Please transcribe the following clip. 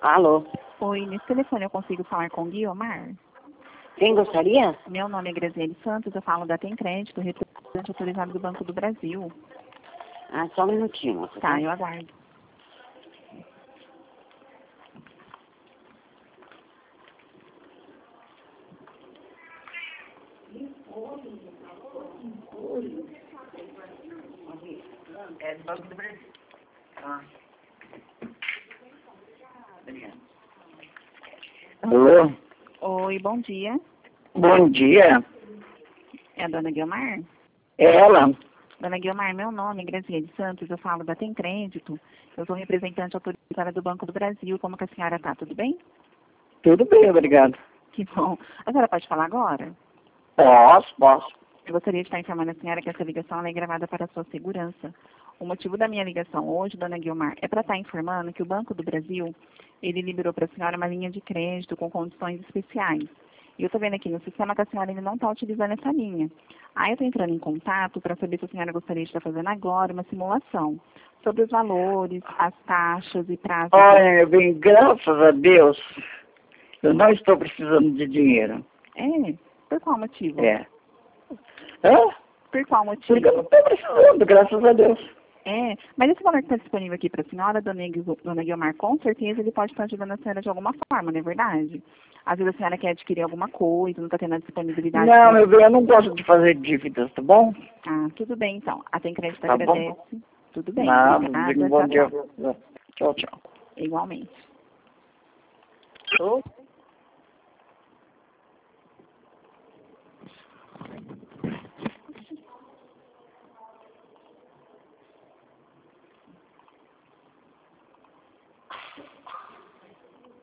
Alô? Oi, nesse telefone eu consigo falar com o Guiomar? Quem gostaria? Meu nome é Graziele Santos, eu falo da Tem Crédito, representante autorizado do Banco do Brasil. Ah, só um minutinho, moça. Tá, eu aguardo. É do Banco do Brasil. Ah. Obrigado. Alô? Oi, bom dia. Bom dia. É a dona Guiomar? É ela? Dona Guiomar, meu nome é Graziele Santos, eu falo da Tem Crédito. Eu sou representante autorizada do Banco do Brasil. Como que a senhora tá? Tudo bem? Tudo bem, obrigado. Que bom. A senhora pode falar agora? Posso. Eu gostaria de estar informando a senhora que essa ligação ela é gravada para a sua segurança. O motivo da minha ligação hoje, dona Guiomar, é para estar informando que o Banco do Brasil, ele liberou para a senhora uma linha de crédito com condições especiais. E eu estou vendo aqui no sistema que a senhora ainda não está utilizando essa linha. Aí eu estou entrando em contato para saber se a senhora gostaria de estar fazendo agora uma simulação sobre os valores, as taxas e prazos. Olha, meu bem, graças a Deus, eu não estou precisando de dinheiro. É? Por qual motivo? É. Hã? Por qual motivo? Porque eu não estou precisando, graças a Deus. É, mas esse valor que está disponível aqui para a senhora, dona Guiomar, com certeza ele pode estar ajudando a senhora de alguma forma, não é verdade? Às vezes a senhora quer adquirir alguma coisa, não está tendo a disponibilidade. Não, meu bem, eu não gosto de fazer dívidas, tá bom? Ah, tudo bem então. A Tem Crédito Tá bom. agradece. Tudo bem, Nada, obrigada. bom dia. Tchau, tchau. Tchau, tchau. Igualmente. Tô.